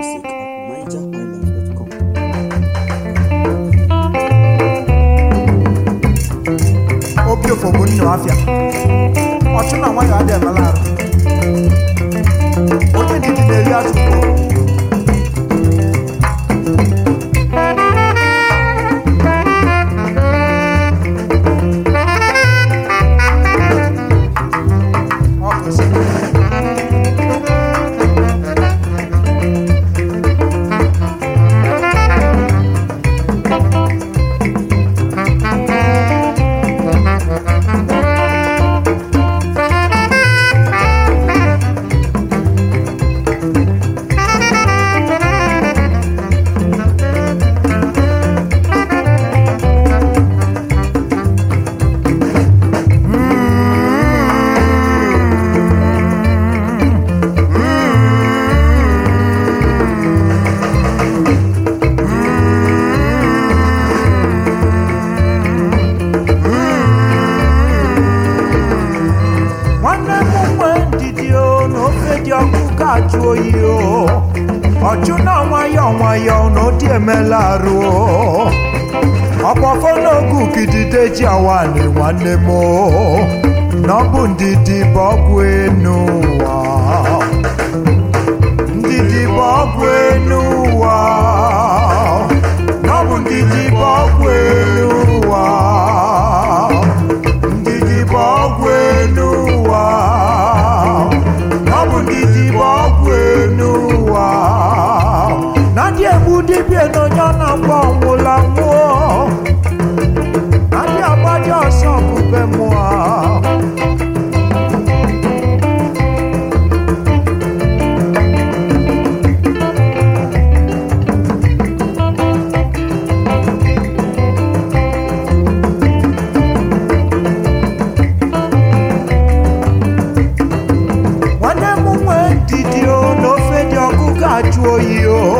music at nigerisland.com. Opio for Bunno Afia. Ochuna nwayọ adị emela arụ. Onye ndidi na-eri atụ. Ochuna nwayọ n'odi emela arụ ọkpọfọ n'ogu kidide ji awani nwanne m n'ọbụ ndidi bụ ọgwụ enu ụwa ndidi bụ ọgwụ enu ụwa n'ọbụ ndidi bụ ọgwụ enu ụwa ndidi bụ ọgwụ enu ụwa n'ọbụ ndidi bụ ọgwụ enu ụwa Nadi egbu dibịa n'onye na-agba ọnwụla mmụọ Nadi agbaja ọsọ ọkụbe mmụọ Nwanne m nwee ndidi n'ofe dị ọkụ ga-ajụ oyi